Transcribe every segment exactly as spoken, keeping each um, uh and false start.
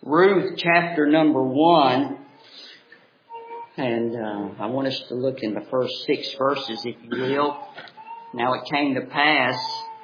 Ruth chapter number one. And uh, I want us to look in the first six verses, if you will. Now it came to pass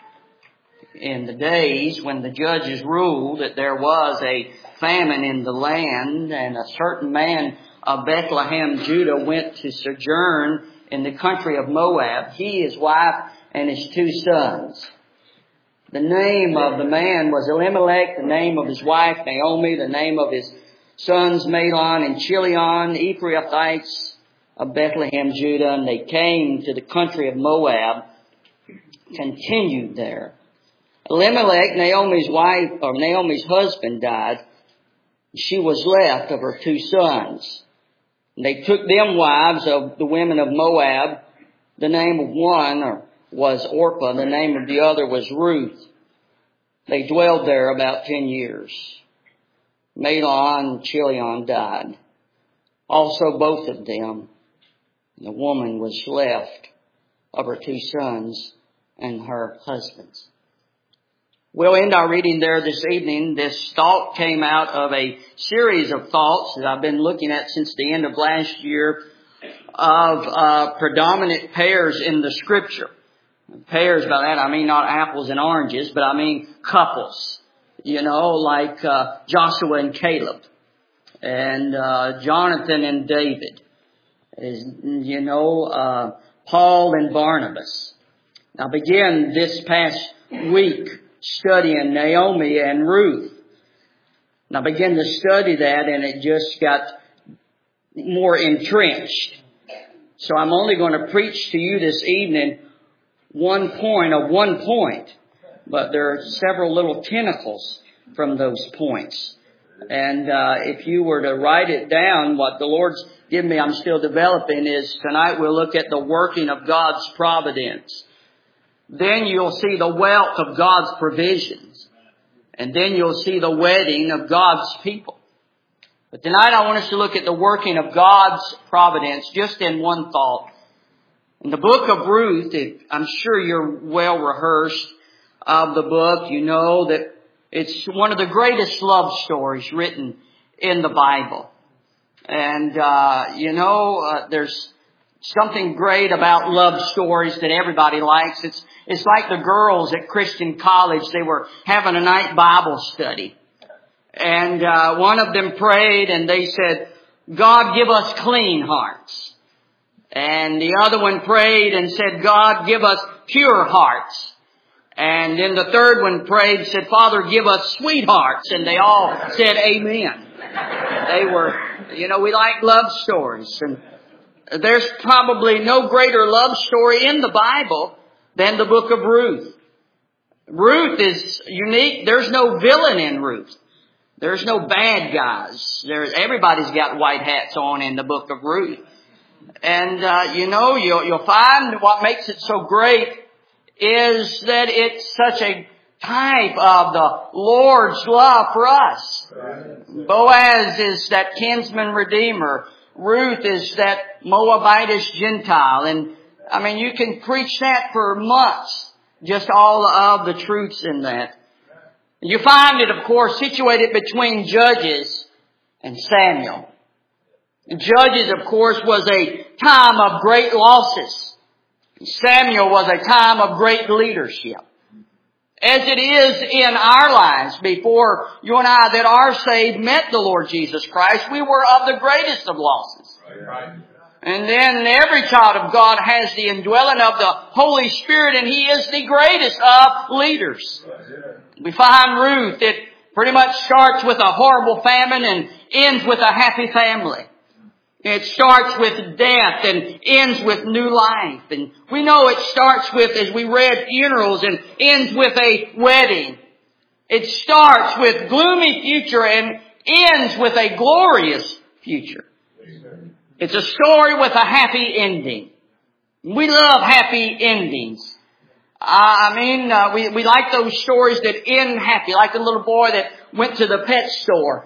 in the days when the judges ruled that there was a famine in the land, and a certain man of Bethlehem, Judah, went to sojourn in the country of Moab, he, his wife, and his two sons. The name of the man was Elimelech, the name of his wife Naomi, the name of his sons Mahlon and Chilion, Ephraithites of Bethlehem, Judah, and they came to the country of Moab, continued there. Elimelech, Naomi's wife, or Naomi's husband, died. She was left of her two sons. And they took them wives of the women of Moab. The name of one was Orpah, the name of the other was Ruth. They dwelled there about ten years. Mahlon and Chilion died. Also both of them. The woman was left of her two sons and her husbands. We'll end our reading there this evening. This thought came out of a series of thoughts that I've been looking at since the end of last year of uh, predominant pairs in the Scripture. Pairs, by that I mean not apples and oranges, but I mean couples. You know, like uh, Joshua and Caleb, and uh, Jonathan and David. Is, you know, uh, Paul and Barnabas. Now begin this past week studying Naomi and Ruth. Now begin to study that, and it just got more entrenched. So I'm only going to preach to you this evening one point of one point. But there are several little tentacles from those points. And uh, if you were to write it down, what the Lord's given me, I'm still developing, is tonight we'll look at the working of God's providence. Then you'll see the wealth of God's provisions. And then you'll see the wedding of God's people. But tonight I want us to look at the working of God's providence just in one thought. In the book of Ruth, I'm sure you're well rehearsed of the book. You know that it's one of the greatest love stories written in the Bible. And, uh, you know, uh, there's something great about love stories that everybody likes. It's, it's like the girls at Christian college. They were having a night Bible study. And, uh, one of them prayed and they said, God, give us clean hearts. And the other one prayed and said, God, give us pure hearts. And then the third one prayed, said, Father, give us sweethearts. And they all said, amen. They were, you know, we like love stories. And there's probably no greater love story in the Bible than the book of Ruth. Ruth is unique. There's no villain in Ruth. There's no bad guys. There's, everybody's got white hats on in the book of Ruth. And, uh, you know, you'll, you'll find what makes it so great is that it's such a type of the Lord's love for us. Boaz is that kinsman redeemer. Ruth is that Moabitish Gentile. And, I mean, you can preach that for months, just all of the truths in that. You find it, of course, situated between Judges and Samuel. Judges, of course, was a time of great losses. Samuel was a time of great leadership. As it is in our lives before you and I that are saved met the Lord Jesus Christ, we were of the greatest of losses. Right. And then every child of God has the indwelling of the Holy Spirit, and He is the greatest of leaders. We find Ruth, it pretty much starts with a horrible famine and ends with a happy family. It starts with death and ends with new life. And we know it starts with, as we read, funerals and ends with a wedding. It starts with gloomy future and ends with a glorious future. It's a story with a happy ending. We love happy endings. I mean, uh, we, we like those stories that end happy, like the little boy that went to the pet store.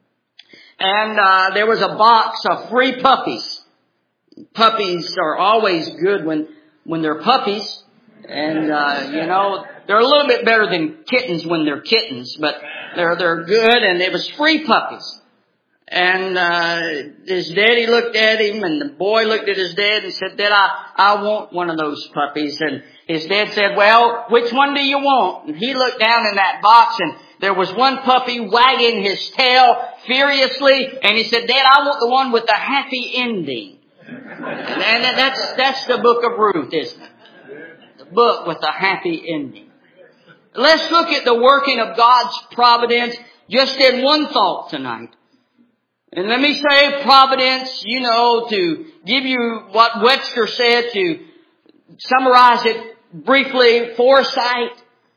And uh, there was a box of free puppies. Puppies are always good when, when they're puppies. And, uh, you know, they're a little bit better than kittens when they're kittens. But They're, they're good, and it was free puppies. And uh his daddy looked at him, and the boy looked at his dad and said, Dad, I, I want one of those puppies. And his dad said, well, which one do you want? And he looked down in that box, and there was one puppy wagging his tail furiously, and he said, Dad, I want the one with the happy ending. And, and that's, that's the book of Ruth, isn't it? The book with the happy ending. Let's look at the working of God's providence just in one thought tonight. And let me say providence, you know, to give you what Webster said, to summarize it briefly, foresight.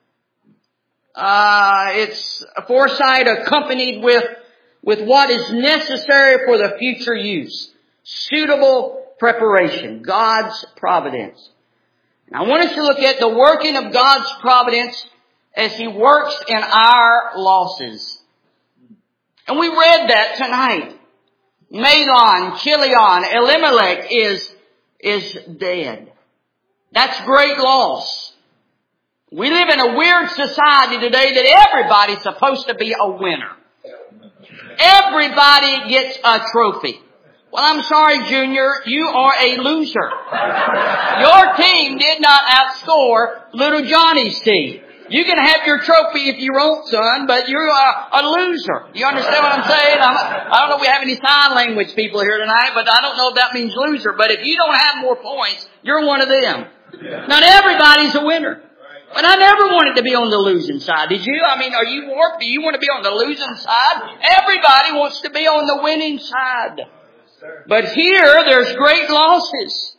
Uh, it's a foresight accompanied with, with what is necessary for the future use. Suitable preparation. God's providence. And I want us to look at the working of God's providence as He works in our losses. And we read that tonight. Mahlon, Chilion, Elimelech is, is dead. That's great loss. We live in a weird society today that everybody's supposed to be a winner. Everybody gets a trophy. Well, I'm sorry, Junior, you are a loser. Your team did not outscore little Johnny's team. You can have your trophy if you want, son, but you're a, a loser. You understand what I'm saying? I'm, I don't know if we have any sign language people here tonight, but I don't know if that means loser. But if you don't have more points, you're one of them. Not everybody's a winner. But I never wanted to be on the losing side. Did you? I mean, are you warped? Do you want to be on the losing side? Everybody wants to be on the winning side. But here, there's great losses.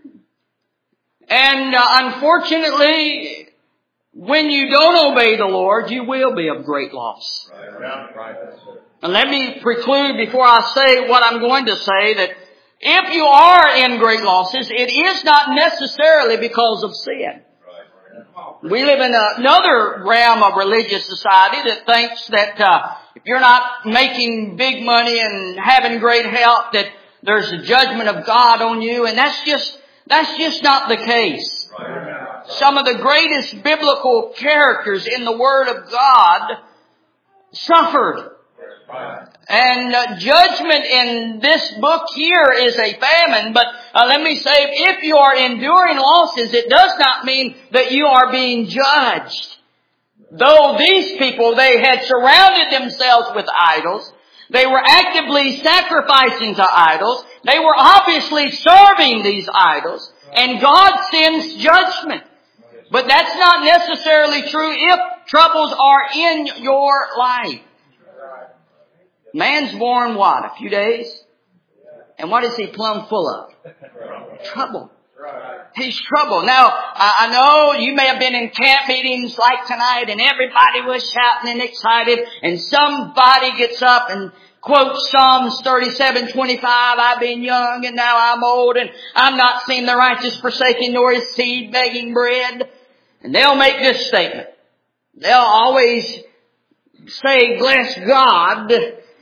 And uh, unfortunately, when you don't obey the Lord, you will be of great loss. And let me preclude before I say what I'm going to say that if you are in great losses, it is not necessarily because of sin. We live in another realm of religious society that thinks that uh, if you're not making big money and having great health, that there's a judgment of God on you, and that's just that's just not the case. Some of the greatest biblical characters in the Word of God suffered. And uh, judgment in this book here is a famine, but uh, let me say, if you are enduring losses, it does not mean that you are being judged. Though these people, they had surrounded themselves with idols, they were actively sacrificing to idols, they were obviously serving these idols, and God sends judgment. But that's not necessarily true if troubles are in your life. Man's born what? A few days? And what is he plumb full of? Trouble. He's trouble. Now, I know you may have been in camp meetings like tonight and everybody was shouting and excited, and somebody gets up and quotes Psalms thirty-seven twenty-five, I've been young and now I'm old, and I'm not seen the righteous forsaken nor his seed begging bread. And they'll make this statement. They'll always say, bless God.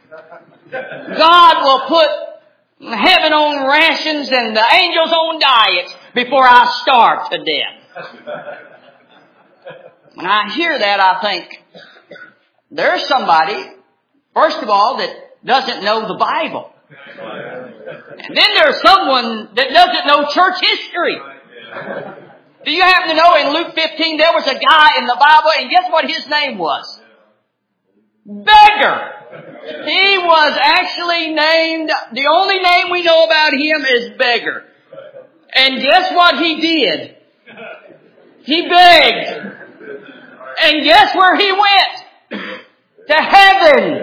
God will put heaven on rations and the angels on diets before I starve to death. When I hear that, I think, there's somebody, first of all, that doesn't know the Bible. And then there's someone that doesn't know church history. Do you happen to know in Luke fifteen there was a guy in the Bible, and guess what his name was? Beggar. He was actually named, the only name we know about him is Beggar. And guess what he did? He begged. And guess where he went? To heaven.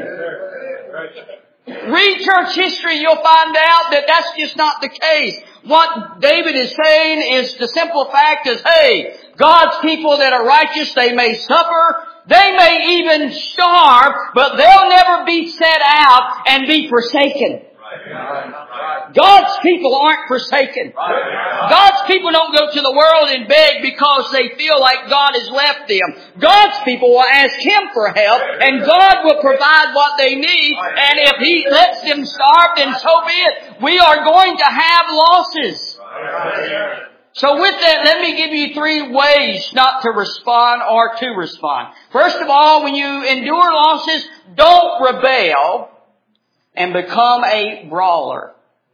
Read church history, you'll find out that that's just not the case. What David is saying is the simple fact is, hey, God's people that are righteous, they may suffer, they may even starve, but they'll never be set out and be forsaken. God's people aren't forsaken. God's people don't go to the world and beg because they feel like God has left them. God's people will ask Him for help, and God will provide what they need. And if He lets them starve, then so be it. We are going to have losses. So with that, let me give you three ways not to respond or to respond. First of all, when you endure losses, don't rebel and become a brawler.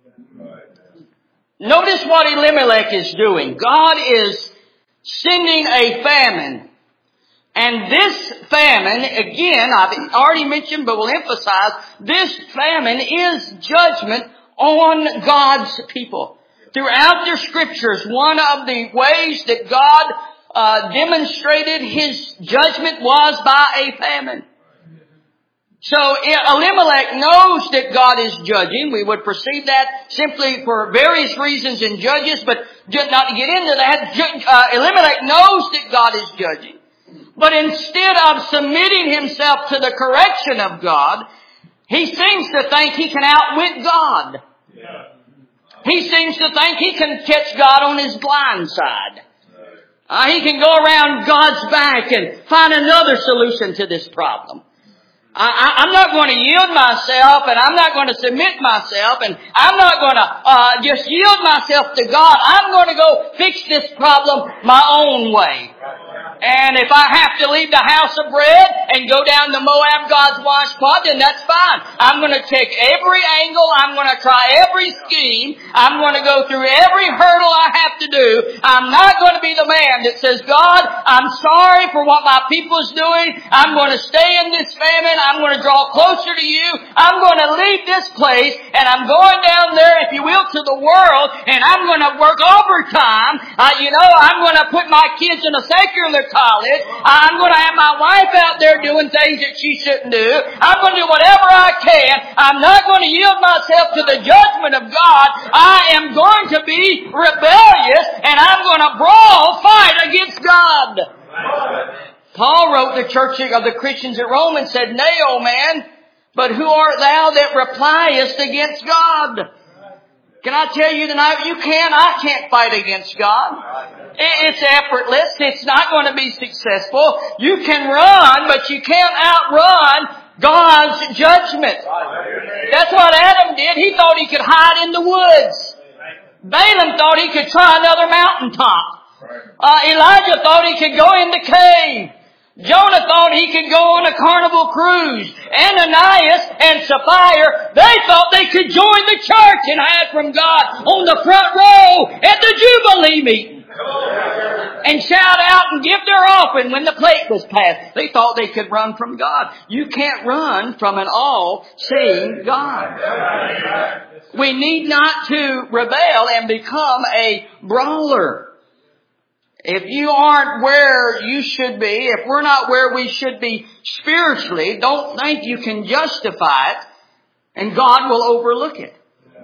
Notice what Elimelech is doing. God is sending a famine. And this famine, again, I've already mentioned, but we'll emphasize, this famine is judgment on God's people. Throughout the Scriptures, one of the ways that God uh, demonstrated His judgment was by a famine. So Elimelech knows that God is judging. We would perceive that simply for various reasons in Judges, but not to get into that, uh, Elimelech knows that God is judging. But instead of submitting himself to the correction of God, he seems to think he can outwit God. Yeah. He seems to think he can catch God on his blind side. Uh, he can go around God's back and find another solution to this problem. I, I, I'm not going to yield myself, and I'm not going to submit myself, and I'm not going to uh, just yield myself to God. I'm going to go fix this problem my own way. And if I have to leave the house of bread and go down to Moab, God's washpot, then that's fine. I'm going to take every angle. I'm going to try every scheme. I'm going to go through every hurdle I have to do. I'm not going to be the man that says, God, I'm sorry for what my people's doing. I'm going to stay in this famine. I'm going to draw closer to you. I'm going to leave this place, and I'm going down there, if you will, to the world, and I'm going to work overtime. Uh, you know, I'm going to put my kids in a secular college. I'm going to have my wife out there doing things that she shouldn't do. I'm going to do whatever I can. I'm not going to yield myself to the judgment of God. I am going to be rebellious, and I'm going to brawl, fight against God. Paul wrote the church of the Christians at Rome and said, Nay, O man, but who art thou that repliest against God? Can I tell you tonight, you can, I can't fight against God. It's effortless. It's not going to be successful. You can run, but you can't outrun God's judgment. That's what Adam did. He thought he could hide in the woods. Balaam thought he could try another mountaintop. Uh, Elijah thought he could go in the cave. Jonah thought he could go on a carnival cruise. Ananias and Sapphira, they thought they could join the church and hide from God on the front row at the Jubilee meeting. And shout out and give their offering when the plate was passed. They thought they could run from God. You can't run from an all-seeing God. We need not to rebel and become a brawler. If you aren't where you should be, if we're not where we should be spiritually, don't think you can justify it and God will overlook it.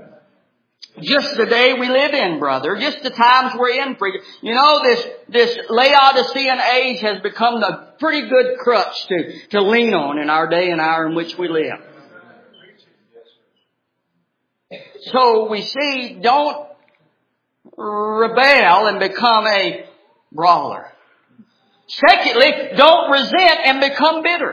Just the day we live in, brother. Just the times we're in. You know, this, this Laodicean age has become a pretty good crutch to, to lean on in our day and hour in which we live. So we see, don't rebel and become a brawler. Secondly, don't resent and become bitter.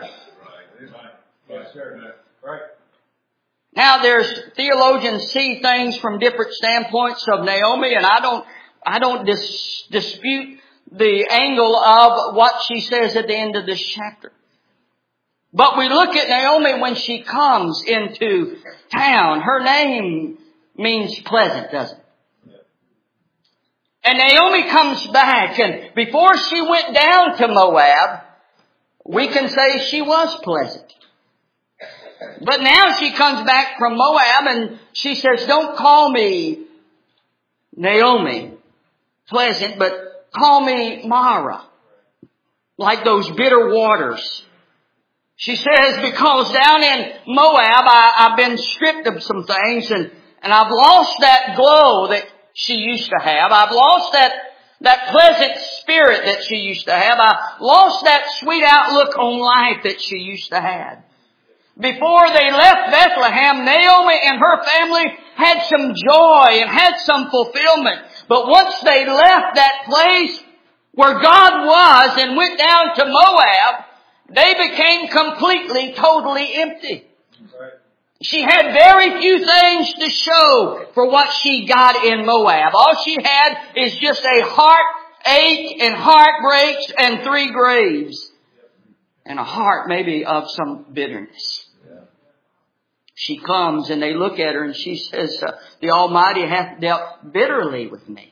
Now, there's theologians see things from different standpoints of Naomi, and I don't, I don't dis, dispute the angle of what she says at the end of this chapter. But we look at Naomi when she comes into town. Her name means pleasant, doesn't it? And Naomi comes back, and before she went down to Moab, we can say she was pleasant. But now she comes back from Moab and she says, don't call me Naomi, pleasant, but call me Mara, like those bitter waters. She says, because down in Moab, I, I've been stripped of some things, and, and I've lost that glow that she used to have. I've lost that, that pleasant spirit that she used to have. I lost that sweet outlook on life that she used to have. Before they left Bethlehem, Naomi and her family had some joy and had some fulfillment. But once they left that place where God was and went down to Moab, they became completely, totally empty. She had very few things to show for what she got in Moab. All she had is just a heartache and heartbreaks and three graves. And a heart maybe of some bitterness. She comes and they look at her and she says, uh, the Almighty hath dealt bitterly with me.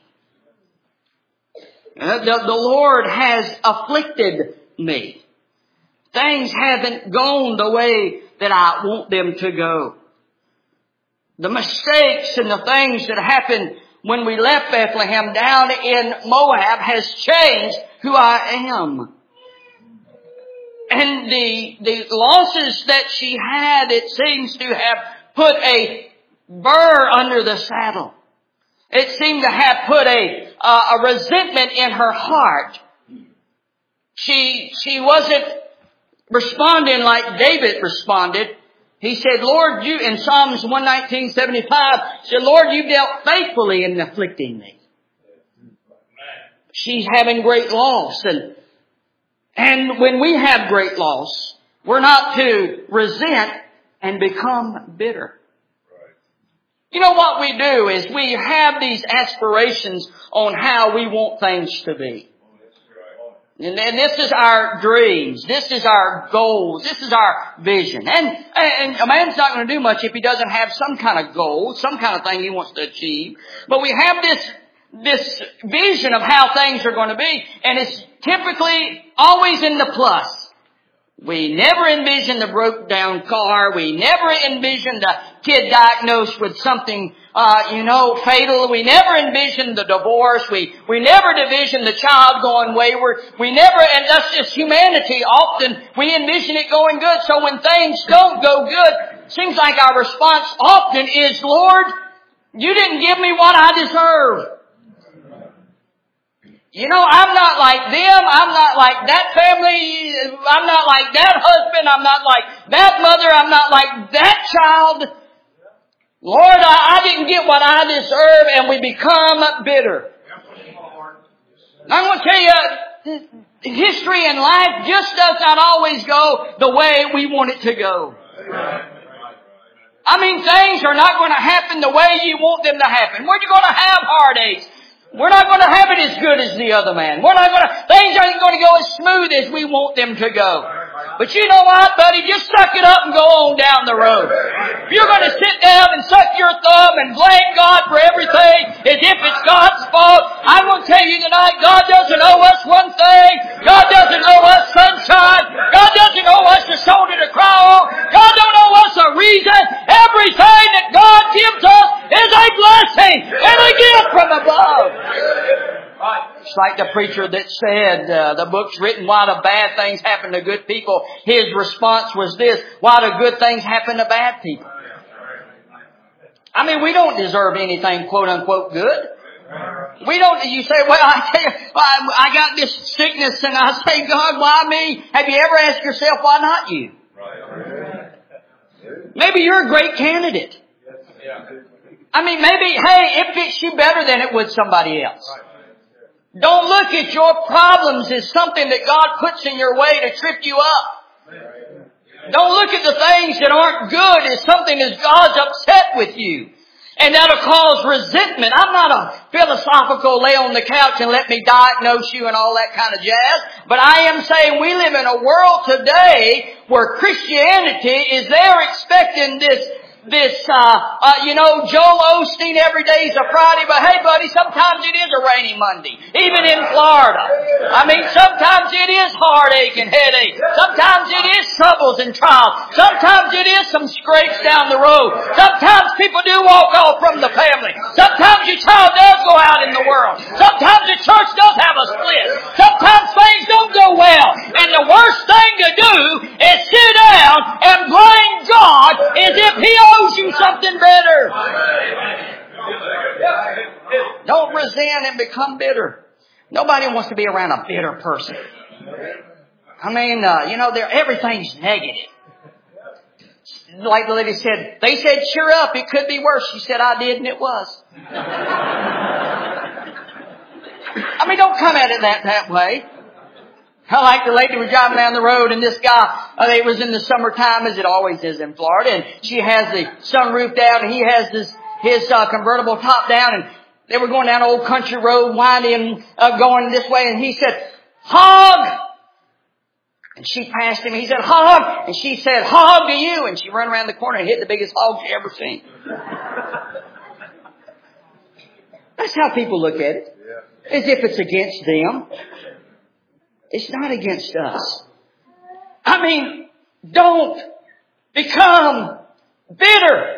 Uh, the, the Lord has afflicted me. Things haven't gone the way that I want them to go. The mistakes and the things that happened when we left Bethlehem down in Moab has changed who I am. And the, the losses that she had, it seems to have put a burr under the saddle. It seemed to have put a, uh, a resentment in her heart. She, she wasn't responding like David responded. He said, Lord, you, in Psalms one nineteen, seventy-five, said, Lord, you dealt faithfully in afflicting me. She's having great loss. And, and when we have great loss, we're not to resent and become bitter. You know what we do is we have these aspirations on how we want things to be. And, and this is our dreams. This is our goals. This is our vision. And, and a man's not going to do much if he doesn't have some kind of goal, some kind of thing he wants to achieve. But we have this, this vision of how things are going to be. And it's typically always in the plus. We never envision the broke down car. We never envision the kid diagnosed with something, uh, you know, fatal. We never envision the divorce. We, we never envision the child going wayward. We never, and that's just humanity. Often we envision it going good. So when things don't go good, it seems like our response often is, Lord, you didn't give me what I deserve. You know, I'm not like them. I'm not like that family. I'm not like that husband. I'm not like that mother. I'm not like that child. Lord, I, I didn't get what I deserve, and we become bitter. I'm going to tell you, history and life just does not always go the way we want it to go. I mean, things are not going to happen the way you want them to happen. We're going to have heartaches. We're not going to have it as good as the other man. We're not going to, things aren't going to go as smooth as we want them to go. But you know what, buddy? Just suck it up and go on down the road. If you're going to sit down and suck your thumb and blame God for everything as if it's God's fault, I'm going to tell you tonight, God doesn't owe us one thing. God doesn't owe us sunshine. God doesn't owe us a shoulder to cry on. God don't owe us a reason. Everything that God gives us is a blessing and a gift from above. It's like the preacher that said, uh, the book's written, why do bad things happen to good people? His response was this, why do good things happen to bad people? I mean, we don't deserve anything quote unquote good. We don't, you say, well, I tell you, I, I got this sickness and I say, God, why me? Have you ever asked yourself, why not you? Maybe you're a great candidate. I mean, maybe, hey, it fits you better than it would somebody else. Don't look at your problems as something that God puts in your way to trip you up. Don't look at the things that aren't good as something that God's upset with you. And that'll cause resentment. I'm not a philosophical lay on the couch and let me diagnose you and all that kind of jazz. But I am saying we live in a world today where Christianity is there expecting this This, uh, uh, you know, Joel Osteen, every day is a Friday, but hey buddy, sometimes it is a rainy Monday, even in Florida. I mean, sometimes it is heartache and headache. Sometimes it is troubles and trials. Sometimes it is some scrapes down the road. Sometimes people do walk off from the family. Sometimes your child does go out in the world. Sometimes the church does have a split. Sometimes things don't go well. And the worst thing to do is sit down and blame God as if He owes you something better. Don't resent and become bitter. Nobody wants to be around a bitter person. I mean, uh, you know, they're, everything's negative. Like the lady said, they said, cheer up, it could be worse. She said, I did, and it was. I mean, don't come at it that, that way. I like the lady was driving down the road, and this guy, uh, it was in the summertime, as it always is in Florida, and she has the sunroof down, and he has this his uh, convertible top down, and they were going down an old country road, winding, uh, going this way, and he said, "Hog!" And she passed him. He said, "Hog!" And she said, "Hog to you!" And she ran around the corner and hit the biggest hog she ever seen. That's how people look at it, as if it's against them. It's not against us. I mean, don't become bitter.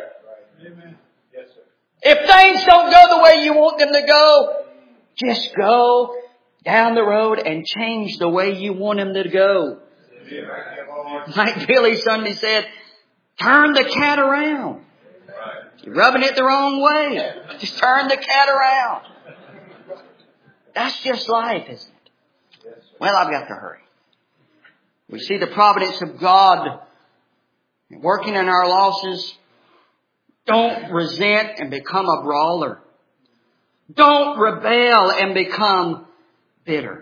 If things don't go the way you want them to go, just go down the road and change the way you want them to go. Like Billy Sunday said, turn the cat around. You're rubbing it the wrong way. Just turn the cat around. That's just life, isn't it? Well, I've got to hurry. We see the providence of God working in our losses. Don't resent and become a brawler. Don't rebel and become bitter.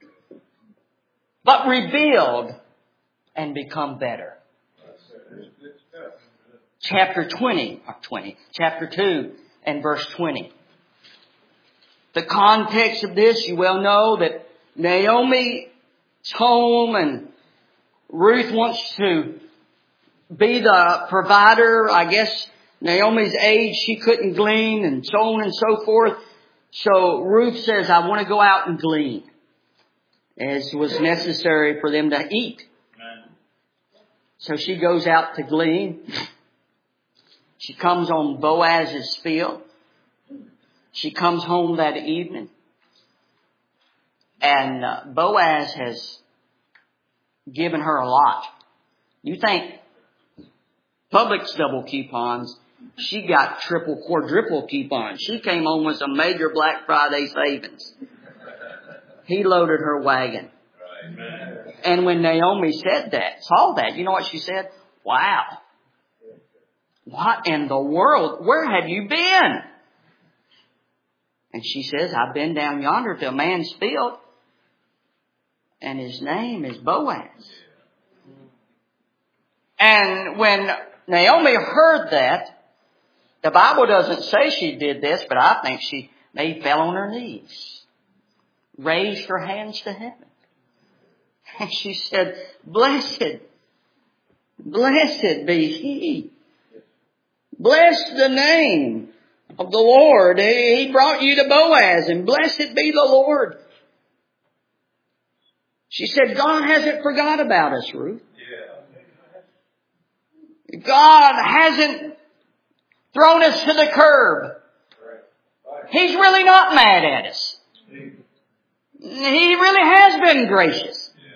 But rebuild and become better. Chapter twenty, or twenty, chapter two and verse twenty. The context of this, you well know that Naomi's home and Ruth wants to be the provider. I guess Naomi's age, she couldn't glean, and so on and so forth. So Ruth says, "I want to go out and glean," as was necessary for them to eat. So she goes out to glean. She comes on Boaz's field. She comes home that evening. And uh, Boaz has given her a lot. You think Publix double coupons, she got triple, quadruple coupons. She came home with some major Black Friday savings. He loaded her wagon. And when Naomi said that, saw that, you know what she said? "Wow. What in the world? Where have you been?" And she says, "I've been down yonder to a man's field, and his name is Boaz." And when Naomi heard that, the Bible doesn't say she did this, but I think she maybe fell on her knees, raised her hands to heaven. And she said, "Blessed, blessed be he. Bless the name of the Lord. He brought you to Boaz, and blessed be the Lord." She said, God hasn't forgot about us, Ruth. God hasn't thrown us to the curb. He's really not mad at us. He really has been gracious.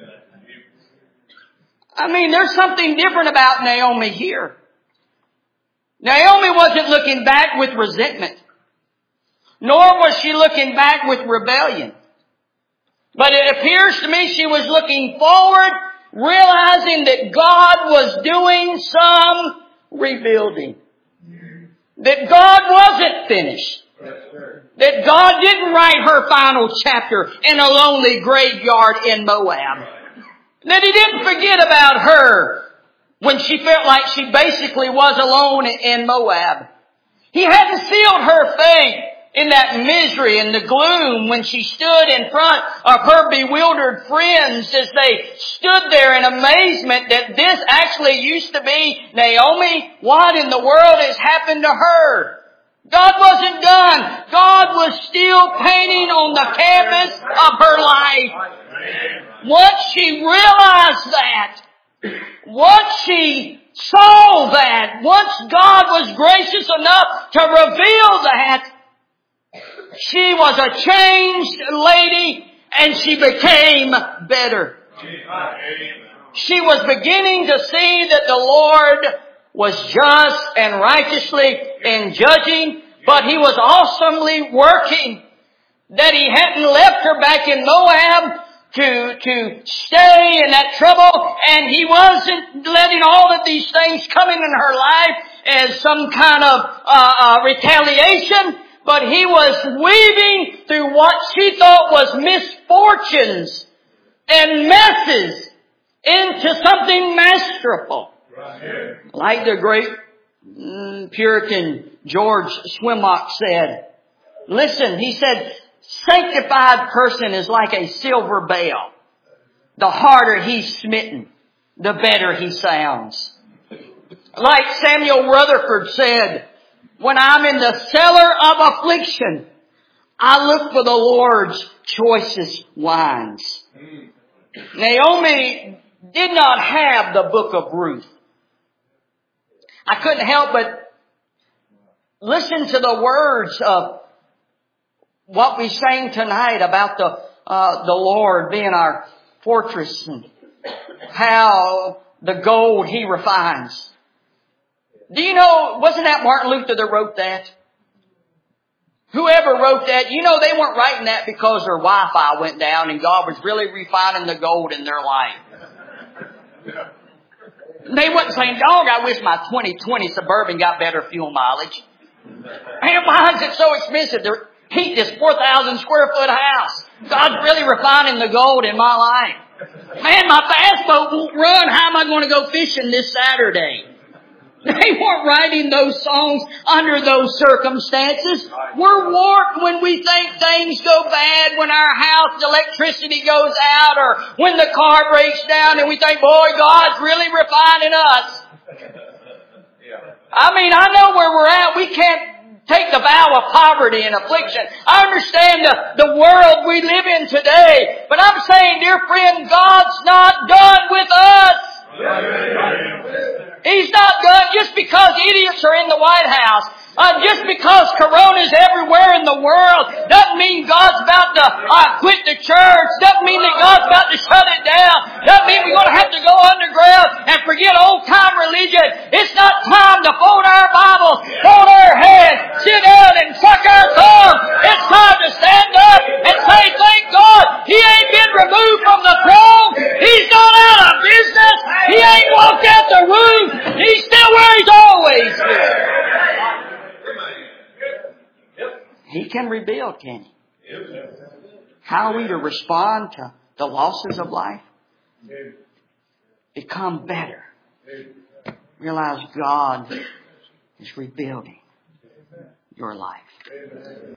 I mean, there's something different about Naomi here. Naomi wasn't looking back with resentment, nor was she looking back with rebellion. But it appears to me she was looking forward, realizing that God was doing some rebuilding. That God wasn't finished. That God didn't write her final chapter in a lonely graveyard in Moab. That He didn't forget about her when she felt like she basically was alone in Moab. He hadn't sealed her fate in that misery and the gloom when she stood in front of her bewildered friends as they stood there in amazement that this actually used to be Naomi. What in the world has happened to her? God wasn't done. God was still painting on the canvas of her life. Once she realized that, once she saw that, once God was gracious enough to reveal that, she was a changed lady and she became better. She was beginning to see that the Lord was just and righteously in judging, but He was awesomely working. That He hadn't left her back in Moab to, to stay in that trouble, and He wasn't letting all of these things come in her life as some kind of uh, uh, retaliation, but He was weaving through what she thought was misfortunes and messes into something masterful. Like the great mm, Puritan George Swinnock said, listen, he said, sanctified person is like a silver bell. The harder he's smitten, the better he sounds. Like Samuel Rutherford said, when I'm in the cellar of affliction, I look for the Lord's choicest wines. Naomi did not have the book of Ruth. I couldn't help but listen to the words of what we sang tonight about the uh, the Lord being our fortress and how the gold He refines. Do you know, wasn't that Martin Luther that wrote that? Whoever wrote that, you know they weren't writing that because their Wi-Fi went down and God was really refining the gold in their life. They wasn't saying, dog, I wish my twenty twenty Suburban got better fuel mileage. Man, why is it so expensive to heat this four thousand square foot house? God's really refining the gold in my life. Man, my fast boat won't run. How am I going to go fishing this Saturday? They weren't writing those songs under those circumstances. We're warped when we think things go bad, when our house electricity goes out, or when the car breaks down and we think, boy, God's really refining us. I mean, I know where we're at. We can't take the vow of poverty and affliction. I understand the, the world we live in today. But I'm saying, dear friend, God's not done with us. He's not done just because idiots are in the White House. Uh, just because Corona's everywhere in the world doesn't mean God's about to uh, quit the church. Doesn't mean that God's about to shut it down. Doesn't mean we're going to have to go underground and forget old-time religion. It's not time to fold our Bibles, fold our hands, sit down and suck our thumb. It's time to stand up and say, thank God, He ain't been removed from the throne. He's not out of business. He ain't walked out the room. He's still where He's always been. He can rebuild, can He? How are we to respond to the losses of life? Become better. Realize God is rebuilding your life.